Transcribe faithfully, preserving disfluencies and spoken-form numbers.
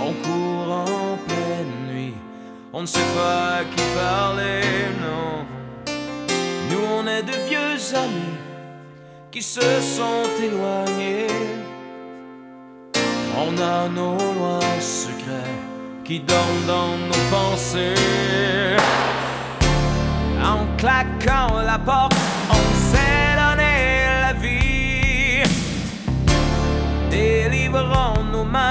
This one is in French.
On court en pleine nuit, on ne sait pas à qui parler, non. Nous on est de vieux amis qui se sont éloignés. On a nos lois secrets qui dorment dans nos pensées. En claquant la porte, on s'est donné la vie, délivrant nos mains